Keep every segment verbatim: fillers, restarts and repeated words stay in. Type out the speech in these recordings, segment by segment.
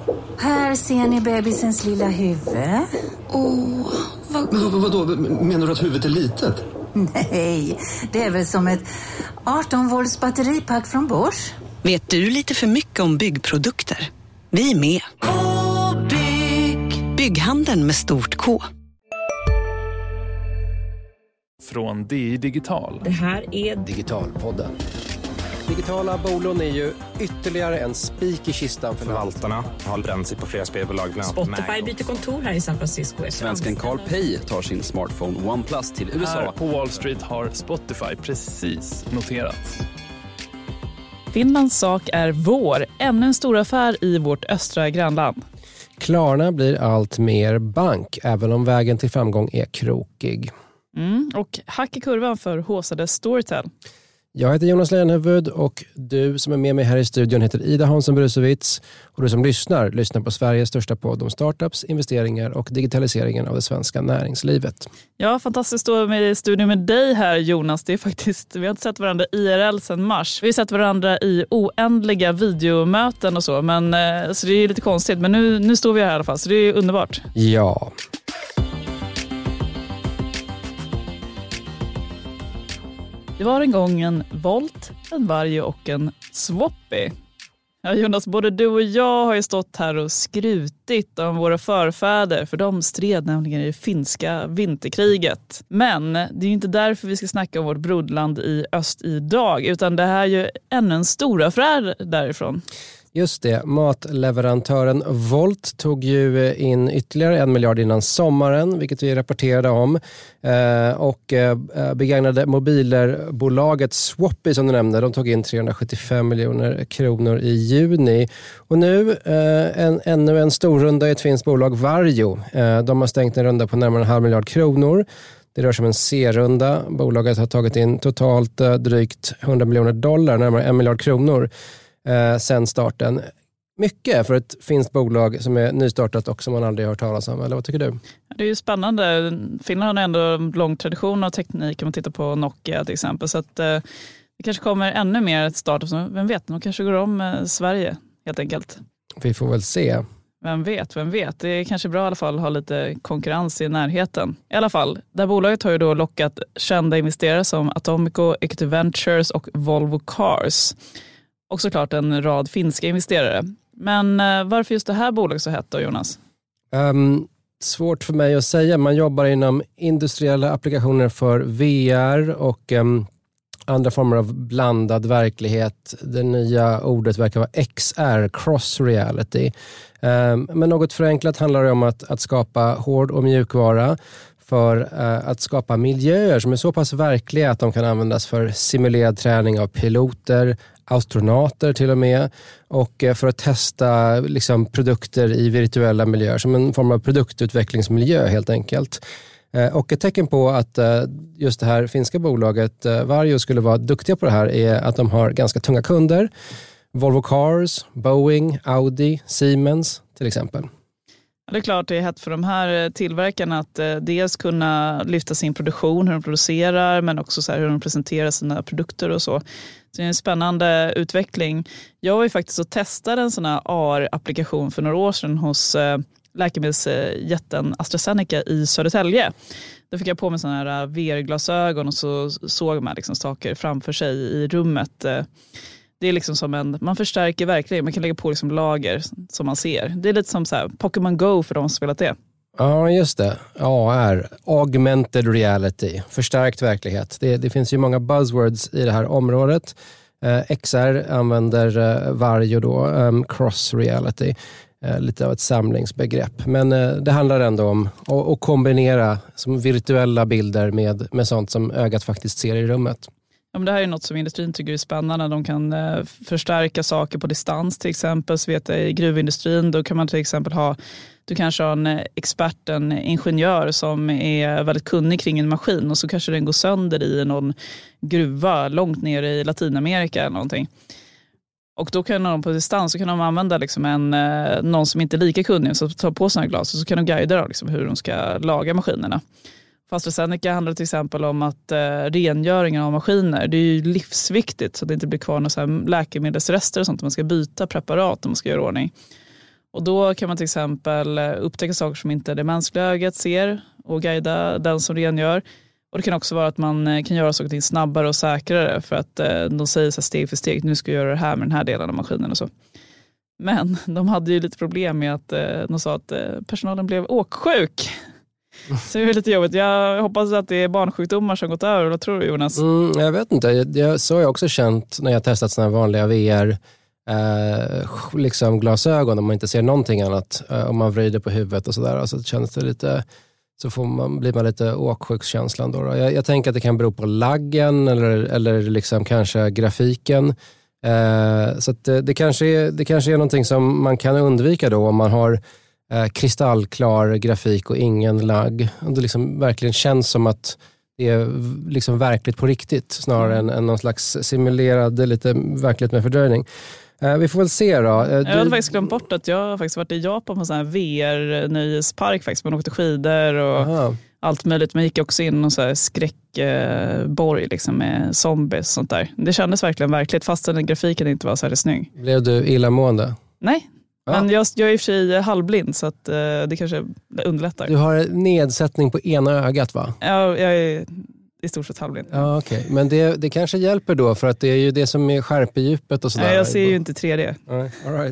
Här ser ni bebisens lilla huvud. Åh, vad... Men vad, vadå? Menar du att huvudet är litet? Nej, det är väl som ett arton volts batteripack från Bosch. Vet du lite för mycket om byggprodukter? Vi är med. K-bygg. Bygghandeln med stort K. Från D I Digital. Det här är Digitalpodden. Digitala bolån är ju ytterligare en spik i kistan för förvaltarna. Har bränt sig på flera spelbolag. Spotify byter kontor här i San Francisco. Svensken Carl Pei tar sin smartphone OnePlus till U S A. Här på Wall Street har Spotify precis noterats. Finlands sak är vår. Ännu en stor affär i vårt östra grannland. Klarna blir allt mer bank, även om vägen till framgång är krokig. Mm, och hack i kurvan för håsade Storytel. Jag heter Jonas Lenhuvud och du som är med mig här i studion heter Ida Hansson-Brusewitz. Och du som lyssnar, lyssnar på Sveriges största podd om startups, investeringar och digitaliseringen av det svenska näringslivet. Ja, fantastiskt att stå med i studion med dig här, Jonas. Det är faktiskt, vi har inte sett varandra I R L sedan mars. Vi har sett varandra i oändliga videomöten och så, men, så det är lite konstigt. Men nu, nu står vi här i alla fall, så det är underbart. Ja. Det var en gång en volt, en varg och en swappy. Ja, Jonas, både du och jag har ju stått här och skrutit om våra förfäder, för de stred nämligen i det finska vinterkriget. Men det är ju inte därför vi ska snacka om vårt broderland i öst idag, utan det här är ju ännu en stor affär därifrån. Just det, matleverantören Volt tog ju in ytterligare en miljard innan sommaren, vilket vi rapporterade om. Eh, och eh, begagnade mobilerbolaget Swappy som du nämnde, de tog in trehundrasjuttiofem miljoner kronor i juni. Och nu eh, en, ännu en stor runda i ett finskt bolag, Varjo. Eh, de har stängt en runda på närmare en halv miljard kronor. Det rör sig om en C-runda. Bolaget har tagit in totalt eh, drygt hundra miljoner dollar, närmare en miljard kronor. Eh, sen starten. Mycket för ett finskt bolag som är nystartat och som man aldrig har hört talas om. Eller vad tycker du? Det är ju spännande. Finland har ändå en lång tradition av teknik om man tittar på Nokia till exempel. Så att, eh, det kanske kommer ännu mer startups. Vem vet, de kanske går om eh, Sverige helt enkelt. Vi får väl se. Vem vet, vem vet. Det är kanske bra i alla fall att ha lite konkurrens i närheten. I alla fall, det här bolaget har ju då lockat kända investerare som Atomico, Equity Ventures och Volvo Cars. Och såklart en rad finska investerare. Men eh, varför just det här bolaget så hett då, Jonas? Um, svårt för mig att säga. Man jobbar inom industriella applikationer för V R och um, andra former av blandad verklighet. Det nya ordet verkar vara X R, cross reality. Um, men något förenklat handlar det om att, att skapa hård och mjukvara för uh, att skapa miljöer som är så pass verkliga att de kan användas för simulerad träning av piloter, astronauter till och med, och för att testa liksom, produkter i virtuella miljöer som en form av produktutvecklingsmiljö helt enkelt. Och ett tecken på att just det här finska bolaget Varjo skulle vara duktiga på det här är att de har ganska tunga kunder. Volvo Cars, Boeing, Audi, Siemens till exempel. Det är klart det är hett för de här tillverkarna att eh, dels kunna lyfta sin produktion, hur de producerar, men också så här, hur de presenterar sina produkter och så. Så det är en spännande utveckling. Jag var ju faktiskt och testade en sån här A R-applikation för några år sedan hos eh, läkemedelsjätten AstraZeneca i Södertälje. Då fick jag på mig såna här V R-glasögon och så såg man liksom saker framför sig i rummet. Det är liksom som en, man förstärker verkligen, man kan lägga på liksom lager som man ser. Det är lite som så här Pokémon Go för de som spelat det. Ja, just det. A R, augmented reality, förstärkt verklighet. Det, det finns ju många buzzwords i det här området. Eh, X R använder eh, Varjo då, um, cross reality. Eh, lite av ett samlingsbegrepp. Men eh, det handlar ändå om att, att kombinera som virtuella bilder med, med sånt som ögat faktiskt ser i rummet. Ja, men det här är något som industrin tycker är spännande. De kan eh, förstärka saker på distans till exempel. Så vet jag, i gruvindustrin då kan man till exempel ha, du kanske har en expert, en ingenjör som är väldigt kunnig kring en maskin och så kanske den går sönder i någon gruva långt ner i Latinamerika eller någonting. Och då kan de på distans så kan de använda liksom en, någon som inte är lika kunnig så tar på sina glas och så kan de guida liksom hur de ska laga maskinerna. För AstraZeneca handlar det till exempel om att eh, rengöringen av maskiner, det är ju livsviktigt så att det inte blir kvar några så här läkemedelsrester och sånt. Man ska byta preparat om man ska göra ordning. Och då kan man till exempel upptäcka saker som inte det mänskliga ögat ser och guida den som rengör. Och det kan också vara att man kan göra saker och ting snabbare och säkrare för att de säger så här steg för steg, nu ska jag göra det här med den här delen av maskinen och så. Men de hade ju lite problem med att de sa att personalen blev åksjuk. Så det är lite jobbigt. Jag hoppas att det är barnsjukdomar som gått över. Vad tror du, Jonas? Mm, jag vet inte. Jag, jag, så har jag också känt när jag testat såna här vanliga V R eh, liksom glasögon om man inte ser någonting annat. Eh, om man vrider på huvudet och sådär. Så känns det lite, så får man, blir man lite åksjukskänslan då. då. Jag, jag tänker att det kan bero på laggen eller, eller liksom kanske grafiken. Eh, så att det, det, kanske är, det kanske är någonting som man kan undvika då om man har Eh, kristallklar grafik och ingen lagg. Och det liksom verkligen känns som att det är liksom verkligt på riktigt snarare mm. än, än någon slags simulerad lite verkligt med fördröjning. Eh, vi får väl se då. Eh, jag du... hade faktiskt glömt bort att jag har faktiskt varit i Japan på en sån här V R-nöjespark faktiskt. Man åkte skidor och Aha. allt möjligt. Man gick också in och så här skräckborg eh, liksom med zombies och sånt där. Det kändes verkligen verkligt fast den grafiken inte var så här snygg. Blev du illamående? Nej. Ja. Men jag, jag är i och för sig halvblind så att, uh, det kanske underlättar. Du har nedsättning på ena ögat va? Ja, jag är i stort sett halvblind. Ja, okej. Okay. Men det, det kanske hjälper då för att det är ju det som är skärpedjupet och sådär. Nej, jag ser ju inte tre D. All right.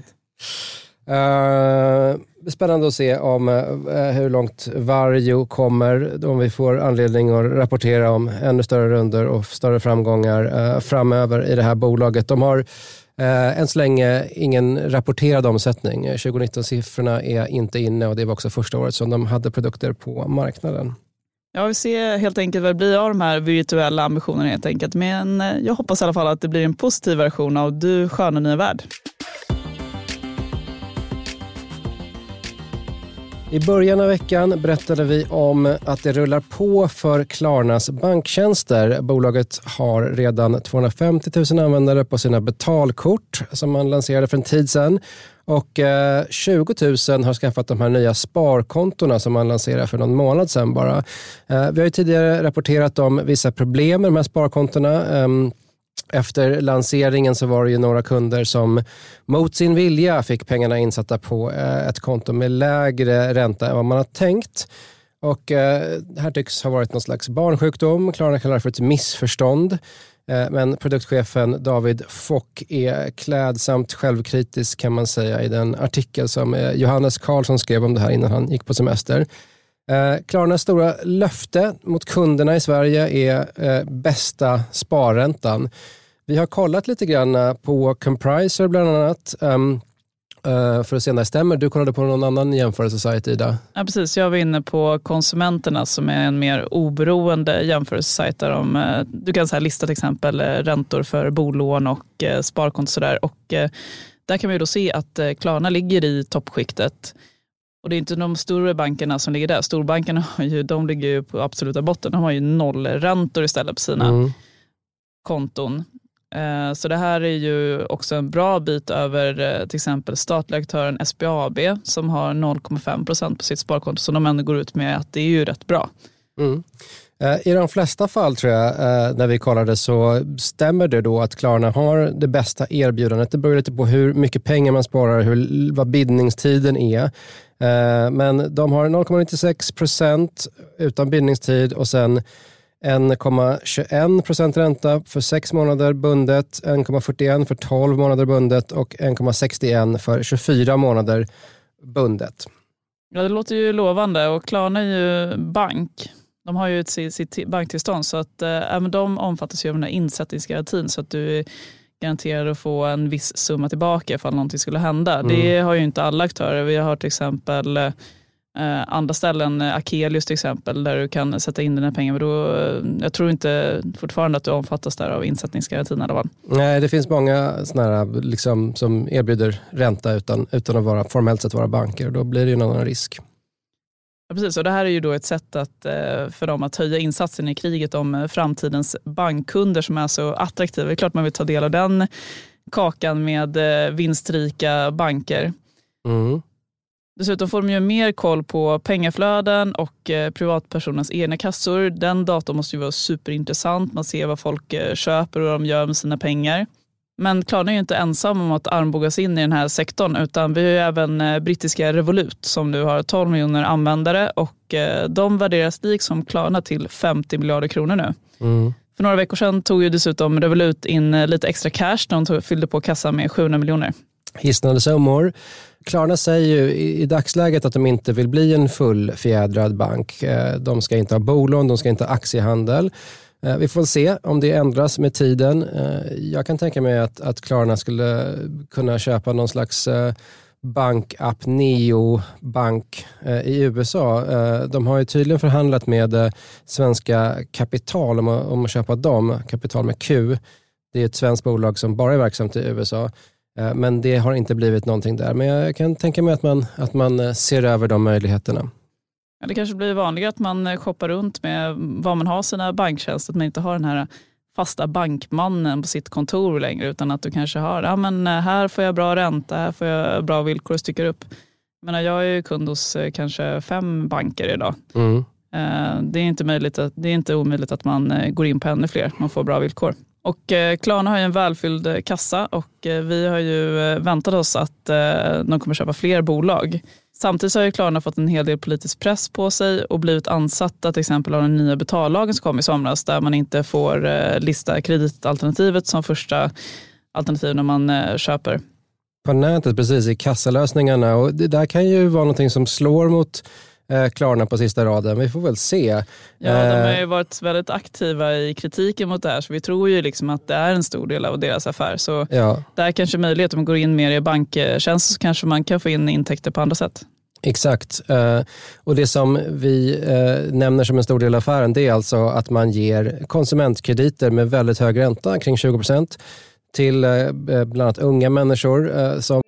Uh, spännande att se om uh, hur långt Varjo kommer. Om vi får anledning att rapportera om ännu större runder och större framgångar uh, framöver i det här bolaget. De har Uh, än så länge ingen rapporterad omsättning. tjugonitton-siffrorna är inte inne och det var också första året som de hade produkter på marknaden. Ja, vi ser helt enkelt vad det blir av de här virtuella ambitionerna helt enkelt. Men jag hoppas i alla fall att det blir en positiv version av Du sköna nya värld. I början av veckan berättade vi om att det rullar på för Klarnas banktjänster. Bolaget har redan tvåhundrafemtio tusen användare på sina betalkort som man lanserade för en tid sedan. Och eh, tjugo tusen har skaffat de här nya sparkontona som man lanserade för någon månad sedan bara. Eh, vi har ju tidigare rapporterat om vissa problem med de här sparkontona. Eh, Efter lanseringen så var det ju några kunder som mot sin vilja fick pengarna insatta på ett konto med lägre ränta än vad man har tänkt. Och det här tycks ha varit någon slags barnsjukdom. Klarna kallar det för ett missförstånd. Men produktchefen David Fock är klädsamt självkritisk kan man säga i den artikel som Johannes Karlsson skrev om det här innan han gick på semester. Eh, Klarnas stora löfte mot kunderna i Sverige är eh, bästa sparräntan. Vi har kollat lite grann på Compriser bland annat um, uh, för att se när det stämmer. Du kollade på någon annan jämförelsesajt, Ida? Ja, precis. Jag var inne på Konsumenterna som är en mer oberoende jämförelsesajt där de, uh, du kan så här lista till exempel uh, räntor för bolån och uh, sparkonto sådär. Och uh, där kan man ju då se att uh, Klarna ligger i toppskiktet. Och det är inte de stora bankerna som ligger där. Storbankerna har ju, de ligger ju på absoluta botten. De har ju noll räntor istället på sina mm. konton. Eh, så det här är ju också en bra bit över eh, till exempel statliga aktören S B A B som har noll komma fem procent på sitt sparkonto. Så de ändå går ut med att det är ju rätt bra. Mm. I de flesta fall tror jag, när vi kollade så stämmer det då att Klarna har det bästa erbjudandet. Det beror lite på hur mycket pengar man sparar, hur, vad bindningstiden är. Men de har noll komma nittiosex procent utan bindningstid och sen en komma tjugoen procent ränta för sex månader bundet, en komma fyrtioen för tolv månader bundet och en komma sextioen för tjugofyra månader bundet. Ja, det låter ju lovande och Klarna är ju bank. De har ju ett, sitt banktillstånd så att äh, även de omfattas ju av den här insättningsgarantin så att du är garanterad att få en viss summa tillbaka ifall någonting skulle hända. Mm. Det har ju inte alla aktörer. Vi har till exempel äh, andra ställen, Akelius till exempel, där du kan sätta in dina pengar. Men då, jag tror inte fortfarande att du omfattas där av insättningsgarantin i alla fall. Nej, det finns många såna här, liksom, som erbjuder ränta utan, utan att vara formellt sett vara banker. Då blir det ju någon risk. Ja, precis. Och det här är ju då ett sätt att, för dem att höja insatsen i kriget om framtidens bankkunder som är så attraktiva. Det är klart man vill ta del av den kakan med vinstrika banker. Mm. Dessutom får de ju mer koll på pengaflöden och privatpersonens egna kassor. Den datan måste ju vara superintressant. Man ser vad folk köper och vad de gör med sina pengar. Men Klarna är ju inte ensam om att armbågas in i den här sektorn, utan vi har ju även brittiska Revolut som nu har tolv miljoner användare och de värderas liksom Klarna till femtio miljarder kronor nu. Mm. För några veckor sedan tog ju dessutom Revolut in lite extra cash när de tog, fyllde på kassan med sjuhundra miljoner. Hisnande summor. Klarna säger ju i, i dagsläget att de inte vill bli en fullfjädrad bank. De ska inte ha bolån, de ska inte ha aktiehandel. Vi får se om det ändras med tiden. Jag kan tänka mig att, att Klarna skulle kunna köpa någon slags bankapp, neobank i U S A. De har ju tydligen förhandlat med Svenska Kapital om att, om att köpa dem, Kapital med Q. Det är ett svenskt bolag som bara är verksamt i U S A. Men det har inte blivit någonting där. Men jag kan tänka mig att man, att man ser över de möjligheterna. Ja, det kanske blir vanligare att man shoppar runt med vad man har sina banktjänster. Att man inte har den här fasta bankmannen på sitt kontor längre. Utan att du kanske har, ja men här får jag bra ränta, här får jag bra villkor och stycker upp. Jag menar, jag är ju kund hos kanske fem banker idag. Mm. Det är inte möjligt att, det är inte omöjligt att man går in på ännu fler. Man får bra villkor. Och eh, Klarna har ju en välfylld kassa och eh, vi har ju eh, väntat oss att eh, de kommer köpa fler bolag. Samtidigt har ju Klarna fått en hel del politisk press på sig och blivit ansatta till exempel av den nya betallagen som kom i somras där man inte får eh, lista kreditalternativet som första alternativ när man eh, köper. På nätet, precis, i kassalösningarna, och det där kan ju vara någonting som slår mot Klarna på sista raden. Vi får väl se. Ja, de har ju varit väldigt aktiva i kritiken mot det här så vi tror ju liksom att det är en stor del av deras affär. Så ja. Det är kanske möjligt om man går in mer i banktjänst så kanske man kan få in intäkter på andra sätt. Exakt. Och det som vi nämner som en stor del av affären det är alltså att man ger konsumentkrediter med väldigt hög ränta, kring tjugo procent, till bland annat unga människor som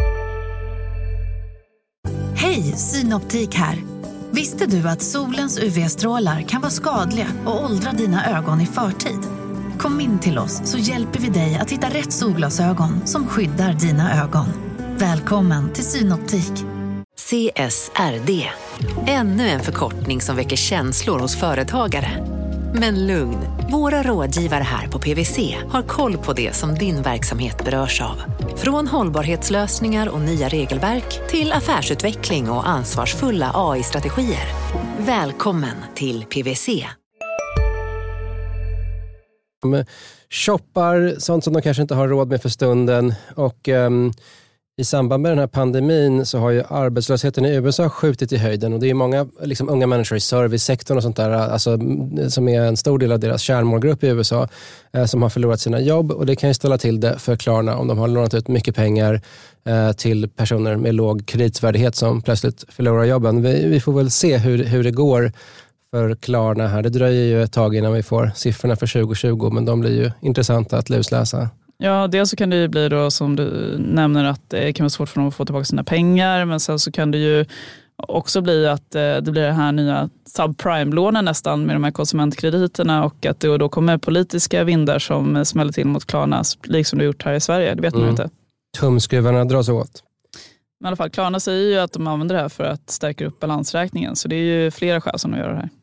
Hej, Synoptik här. Visste du att solens U V-strålar kan vara skadliga och åldra dina ögon i förtid? Kom in till oss så hjälper vi dig att hitta rätt solglasögon som skyddar dina ögon. Välkommen till Synoptik. C S R D. Ännu en förkortning som väcker känslor hos företagare. Men lugn, våra rådgivare här på P W C har koll på det som din verksamhet berörs av. Från hållbarhetslösningar och nya regelverk till affärsutveckling och ansvarsfulla A I-strategier. Välkommen till P W C. De shoppar sånt som de kanske inte har råd med för stunden och um, i samband med den här pandemin så har ju arbetslösheten i U S A skjutit i höjden och det är många liksom, unga människor i servicesektorn och sånt där alltså, som är en stor del av deras kärnmålgrupp i U S A eh, som har förlorat sina jobb och det kan ju ställa till det för Klarna om de har lånat ut mycket pengar eh, till personer med låg kreditvärdighet som plötsligt förlorar jobben. Vi, vi får väl se hur, hur det går för Klarna här. Det dröjer ju ett tag innan vi får siffrorna för tjugo tjugo men de blir ju intressanta att lusläsa. Ja, dels så kan det ju bli då som du nämner att det kan vara svårt för dem att få tillbaka sina pengar men sen så kan det ju också bli att det blir det här nya subprime-lånen nästan med de här konsumentkrediterna och att det då kommer politiska vindar som smäller till mot Klarna liksom det har gjort här i Sverige, det vet mm. man inte. Tumskruvarna dras åt. Men i alla fall, Klarna säger ju att de använder det här för att stärka upp balansräkningen så det är ju flera skäl som de gör det här.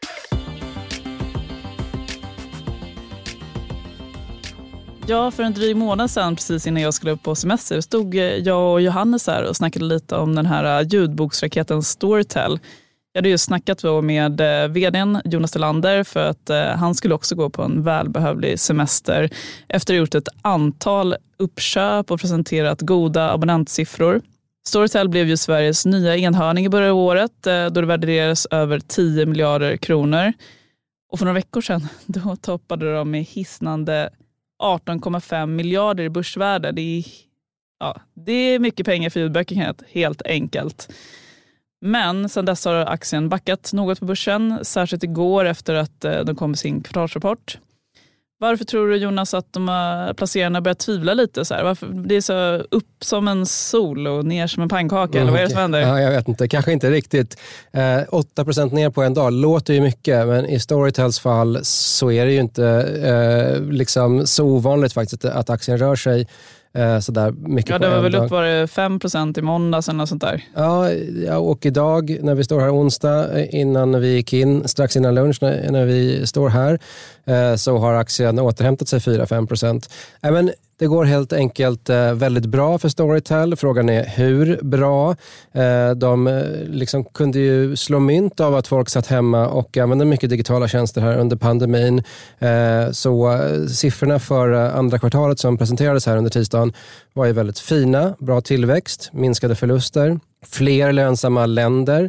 Ja, för en dryg månad sedan, precis innan jag skulle upp på semester, stod jag och Johannes här och snackade lite om den här ljudboksraketen Storytel. Jag hade ju snackat med vdn Jonas Delander för att han skulle också gå på en välbehövlig semester efter att ha gjort ett antal uppköp och presenterat goda abonnentsiffror. Storytel blev ju Sveriges nya enhörning i början av året då det värderades över tio miljarder kronor. Och för några veckor sedan då toppade de med hisnande arton komma fem miljarder i börsvärde. Det är, ja, det är mycket pengar för ljudböcker helt enkelt. Men sedan dess har aktien backat något på börsen, särskilt igår efter att de kom med sin kvartalsrapport. Varför tror du, Jonas, att de placerarna börjar tvivla lite? Så här? Varför? Det är så upp som en sol och ner som en pannkaka, mm, eller vad är det som händer? Ja, jag vet inte, kanske inte riktigt. Eh, åtta procent ner på en dag låter ju mycket, men i Storytels fall så är det ju inte eh, liksom så ovanligt faktiskt att aktien rör sig eh, sådär mycket ja, på en dag. Ja, det var väl upp var det fem procent i måndags eller något sånt där. Ja, ja, och idag när vi står här onsdag innan vi gick in, strax innan lunch när, när vi står här, eh, så har aktien återhämtat sig fyra till fem procent. Eh, men Det går helt enkelt väldigt bra för Storytel. Frågan är hur bra. De liksom kunde ju slå mynt av att folk satt hemma och använde mycket digitala tjänster här under pandemin. Så siffrorna för andra kvartalet som presenterades här under tisdagen var ju väldigt fina. Bra tillväxt, minskade förluster, fler lönsamma länder.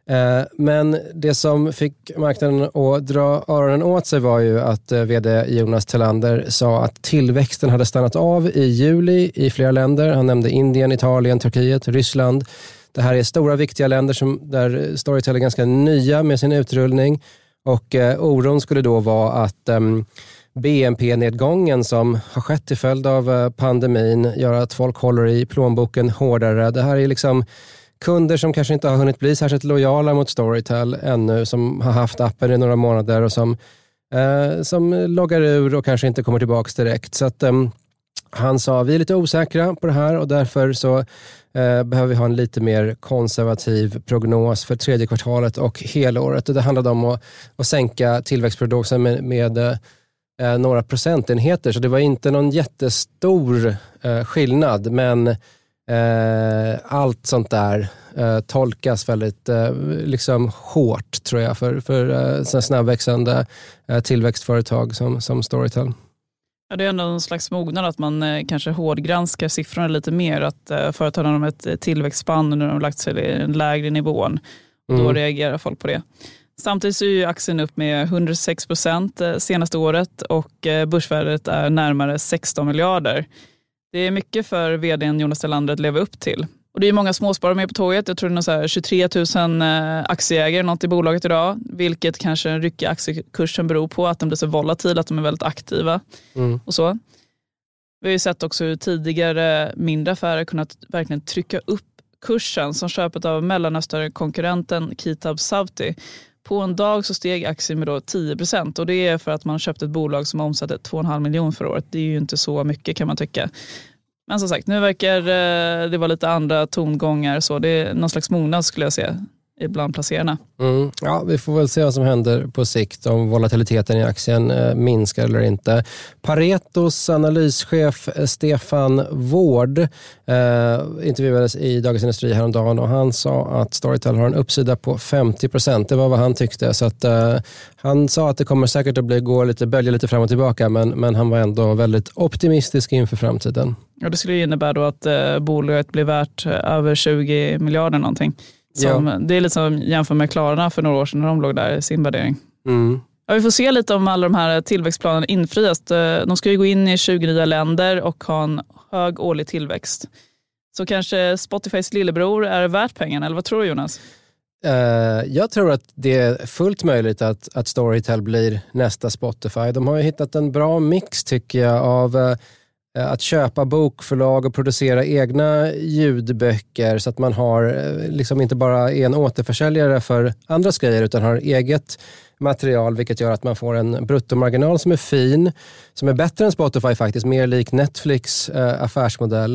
Men det som fick marknaden att dra öronen åt sig var ju att vd Jonas Tellander sa att tillväxten hade stannat av i juli i flera länder. Han nämnde Indien, Italien, Turkiet, Ryssland. Det här är stora viktiga länder som, där Storytel är ganska nya med sin utrullning. Och eh, oron skulle då vara att eh, B N P-nedgången som har skett till följd av eh, pandemin gör att folk håller i plånboken hårdare. Det här är liksom kunder som kanske inte har hunnit bli särskilt lojala mot Storytel ännu, som har haft appen i några månader och som, eh, som loggar ur och kanske inte kommer tillbaka direkt. Så att, eh, han sa, vi är lite osäkra på det här och därför så eh, behöver vi ha en lite mer konservativ prognos för tredje kvartalet och helåret. Och det handlade om att, att sänka tillväxtprognosen med, med eh, några procentenheter. Så det var inte någon jättestor eh, skillnad, men Eh, allt sånt där eh, tolkas väldigt eh, liksom hårt, tror jag, för, för eh, sådana snabbväxande eh, tillväxtföretag som, som Storytel. Ja, det är ändå en slags mognad att man eh, kanske hårdgranskar siffrorna lite mer, att eh, företagen har ett tillväxtspann när de har lagt sig i den lägre nivån och då mm. reagerar folk på det. Samtidigt så är ju aktien upp med hundrasex procent senaste året och eh, börsvärdet är närmare sexton miljarder. Det är mycket för vdn Jonas Tellander att leva upp till. Och det är många småsparare med på tåget. Jag tror det är så här tjugotre tusen aktieägare något i bolaget idag. Vilket kanske den ryckiga aktiekursen beror på. Att de blir så volatil, att de är väldigt aktiva. Mm. Och så. Vi har ju sett också hur tidigare mindre affärer kunnat verkligen trycka upp kursen. Som köpet av Mellanöstern-konkurrenten Kitab Sawti. På en dag så steg aktien med då tio procent. Och det är för att man köpt ett bolag som omsatte två komma fem miljoner för året. Det är ju inte så mycket, kan man tycka. Men som sagt, nu verkar det vara lite andra tongångar. Så det är någon slags mognad, skulle jag säga, ibland placerarna. Mm. Ja, vi får väl se vad som händer på sikt, om volatiliteten i aktien eh, minskar eller inte. Paretos analyschef Stefan Wård eh, intervjuades i Dagens Industri häromdagen och han sa att Storytel har en uppsida på femtio procent. Det var vad han tyckte. Så att, eh, han sa att det kommer säkert att bli, gå lite, bölja lite fram och tillbaka, men, men han var ändå väldigt optimistisk inför framtiden. Ja, det skulle innebära då att eh, bolaget blir värt över tjugo miljarder någonting. Som, ja. Det är lite som jämför med Klarna för några år sedan när de låg där i sin värdering. Mm. Ja, vi får se lite om alla de här tillväxtplanerna infrias. De ska ju gå in i tjugo nya länder och ha en hög årlig tillväxt. Så kanske Spotifys lillebror är värt pengarna, eller vad tror du, Jonas? Uh, jag tror att det är fullt möjligt att, att Storytel blir nästa Spotify. De har ju hittat en bra mix, tycker jag, av uh, att köpa bokförlag och producera egna ljudböcker så att man har liksom inte bara en återförsäljare för andras grejer utan har eget material, vilket gör att man får en bruttomarginal som är fin, som är bättre än Spotify faktiskt, mer lik Netflix eh, affärsmodell.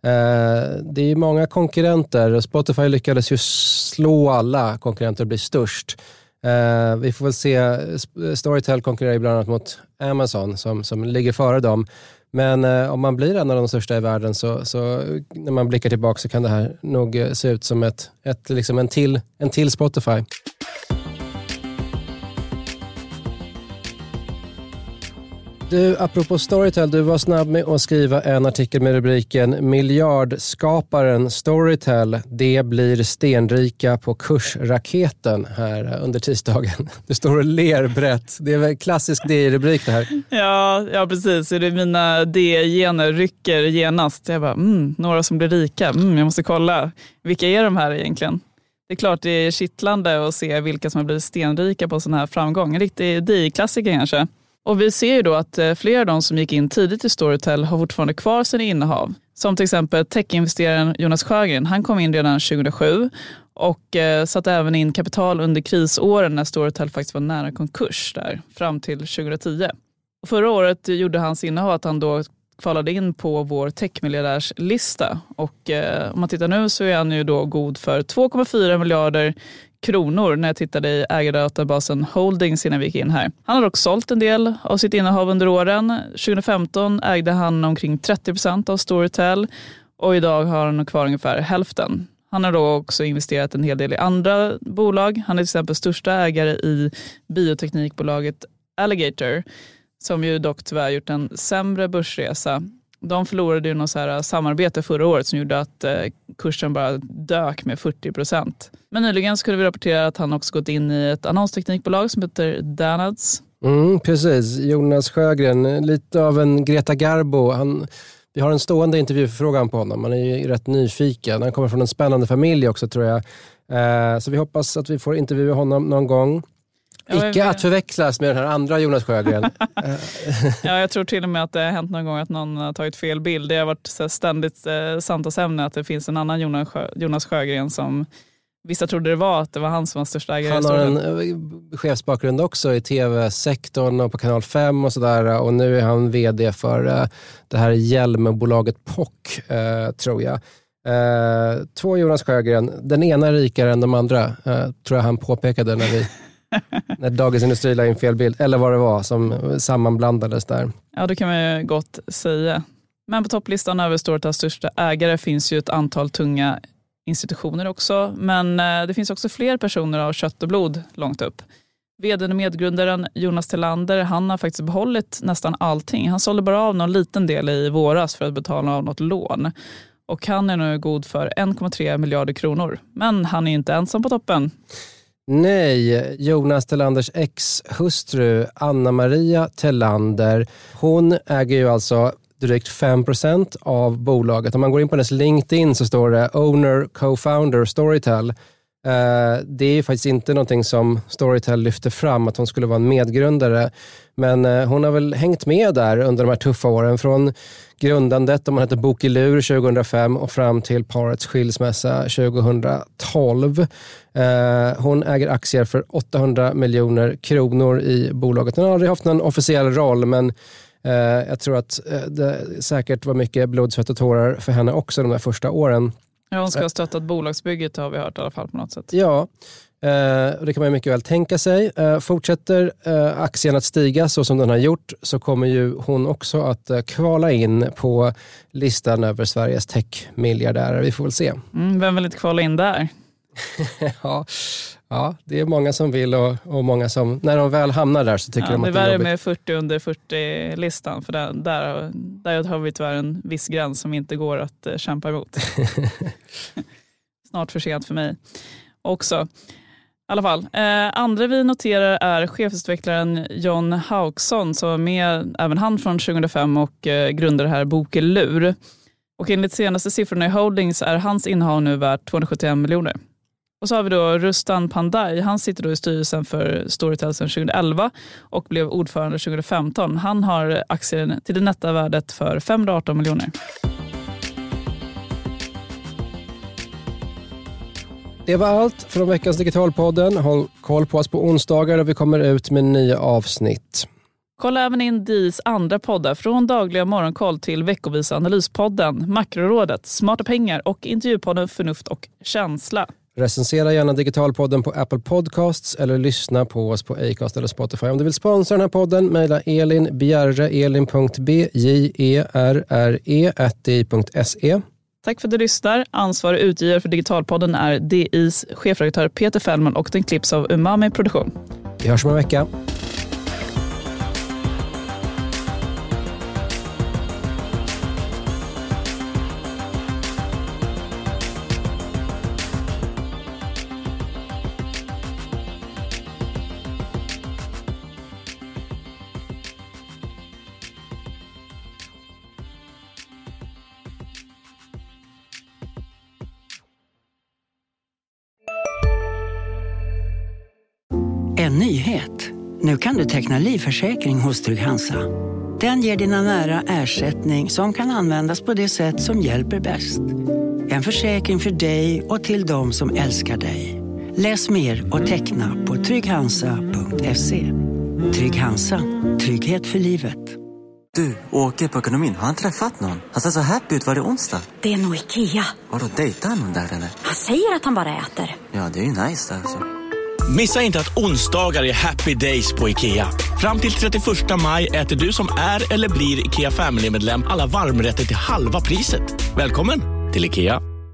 Eh, det är många konkurrenter och Spotify lyckades ju slå alla konkurrenter och bli störst. Eh, vi får väl se, Storytel konkurrerar ibland annat mot Amazon som, som ligger före dem. Men eh, om man blir en av de största i världen så, så när man blickar tillbaka så kan det här nog eh, se ut som ett, ett, liksom en, till, en till Spotify. Du, apropå Storytel, du var snabb med att skriva en artikel med rubriken Miljardskaparen Storytel, det blir stenrika på kursraketen här under tisdagen. Du står och ler brett. Det är väl klassisk D-rubrik det här. Ja, ja precis. Det är mina D-gener rycker genast. Jag bara, mm, några som blir rika. Mm, jag måste kolla. Vilka är de här egentligen? Det är klart det är kittlande att se vilka som har blivit stenrika på sån här framgång. En riktig D-klassiker kanske. Och vi ser ju då att flera av de som gick in tidigt i Storytel har fortfarande kvar sina innehav. Som till exempel techinvesteraren Jonas Sjögren. Han kom in redan tjugohundrasju och eh, satte även in kapital under krisåren när Storytel faktiskt var nära konkurs där fram till tjugohundratio. Och förra året gjorde hans innehav att han då kvalade in på vår techmiljardärslista. Och eh, om man tittar nu så är han ju då god för två komma fyra miljarder kronor när jag tittade i ägardatabasen Holdings innan vi gick in här. Han har dock sålt en del av sitt innehav under åren. tjugo femton ägde han omkring trettio procent av Storytel och idag har han kvar ungefär hälften. Han har då också investerat en hel del i andra bolag. Han är till exempel största ägare i bioteknikbolaget Alligator, som ju dock tyvärr gjort en sämre börsresa. De förlorade ju något så här samarbete förra året som gjorde att eh, kursen bara dök med fyrtio procent. Men nyligen skulle vi rapportera att han också gått in i ett annonsteknikbolag som heter Danads. Mm, precis, Jonas Sjögren, lite av en Greta Garbo. Han, vi har en stående intervjuförfrågan på honom. Man är ju rätt nyfiken. Han kommer från en spännande familj också, tror jag. Eh, så vi hoppas att vi får intervjua honom någon gång. Ja, Icke att förväxlas med den här andra Jonas Sjögren. Ja, jag tror till och med att det har hänt någon gång att någon har tagit fel bild. Det har varit så ständigt eh, samtalsämne att det finns en annan Jonas, Sjö, Jonas Sjögren som vissa trodde det var att det var han som var största ägare. Han har en eh, chefsbakgrund också i tv-sektorn och på kanal fem och sådär. Och nu är han vd för eh, det här hjälmbolaget P O C, eh, tror jag. Eh, två Jonas Sjögren, den ena rikare än de andra, eh, tror jag han påpekade när vi när Dagens Industri la in fel bild, eller vad det var som sammanblandades där. Ja, det kan man ju gott säga. Men på topplistan över Storytels största ägare finns ju ett antal tunga institutioner också, men eh, det finns också fler personer av kött och blod långt upp. Vdn och medgrundaren Jonas Tellander, han har faktiskt behållit nästan allting. Han sålde bara av någon liten del i våras för att betala av något lån. Och han är nu god för en komma tre miljarder kronor. Men han är inte ensam på toppen. Nej, Jonas Tellanders ex-hustru Anna-Maria Tellander, hon äger ju alltså drygt fem procent av bolaget. Om man går in på hennes LinkedIn så står det Owner, Co-founder, Storytel. Uh, det är ju faktiskt inte någonting som Storytel lyfter fram att hon skulle vara en medgrundare. Men uh, hon har väl hängt med där under de här tuffa åren från grundandet, om man heter Bokelur tjugohundrafem och fram till parets skilsmässa tjugotolv. Uh, hon äger aktier för åttahundra miljoner kronor i bolaget. Hon har aldrig haft någon officiell roll, men uh, jag tror att uh, det säkert var mycket blod, svett och tårar för henne också de där första åren. Ja, hon ska ha stöttat bolagsbygget, har vi hört i alla fall på något sätt. Ja, eh, och det kan man mycket väl tänka sig. Eh, fortsätter eh, aktien att stiga så som den har gjort, så kommer ju hon också att eh, kvala in på listan över Sveriges tech-miljardärer. Vi får väl se. Mm, vem vill inte kvala in där? ja, ja, det är många som vill och, och många som, när de väl hamnar där så tycker ja, de att det är jobbigt. jobbigt. Med fyrtio under fyrtio-listan, för där, där, där har vi tyvärr en viss gräns som inte går att uh, kämpa emot. Snart för sent för mig också. I alla fall, eh, andra vi noterar är chefsutvecklaren John Hauksson som är med, även han från tjugohundrafem och eh, grundar det här Bokelur. Och enligt senaste siffrorna i Holdings är hans innehav nu värt tvåhundrasjuttioen miljoner. Och så har vi då Rustan Pandai. Han sitter då i styrelsen för Storytel sedan tjugoelva och blev ordförande tjugofemton. Han har aktier till det nätta värdet för femhundraarton miljoner. Det var allt från veckans Digitalpodden. Håll koll på oss på onsdagar och vi kommer ut med nya avsnitt. Kolla även in D I:s andra poddar från dagliga morgonkoll till veckovisa analyspodden, Makrorådet, Smarta pengar och intervjupodden Förnuft och känsla. Recensera gärna Digitalpodden på Apple Podcasts eller lyssna på oss på Acast eller Spotify. Om du vill sponsra den här podden, mejla Elin Bjerre, elin punkt b j e r r e at d i punkt se. Tack för att du lyssnar. Ansvarig utgivare för Digitalpodden är D I:s chefredaktör Peter Fällman och den klipps av Umami Produktion. Vi hörs om en vecka. En nyhet. Nu kan du teckna livförsäkring hos Trygg Hansa. Den ger dina nära ersättning som kan användas på det sätt som hjälper bäst. En försäkring för dig och till de som älskar dig. Läs mer och teckna på trygg hansa punkt se. Trygg Hansa. Trygghet för livet. Du, åker på ekonomin. Har han träffat någon? Han ser så happy ut. Var det onsdag? Det är nog Ikea. Har du dejtat någon där eller? Han säger att han bara äter. Ja, det är ju nice alltså. Missa inte att onsdagar är happy days på IKEA. Fram till trettioförsta maj äter du som är eller blir IKEA Family-medlem alla varmrätter till halva priset. Välkommen till IKEA.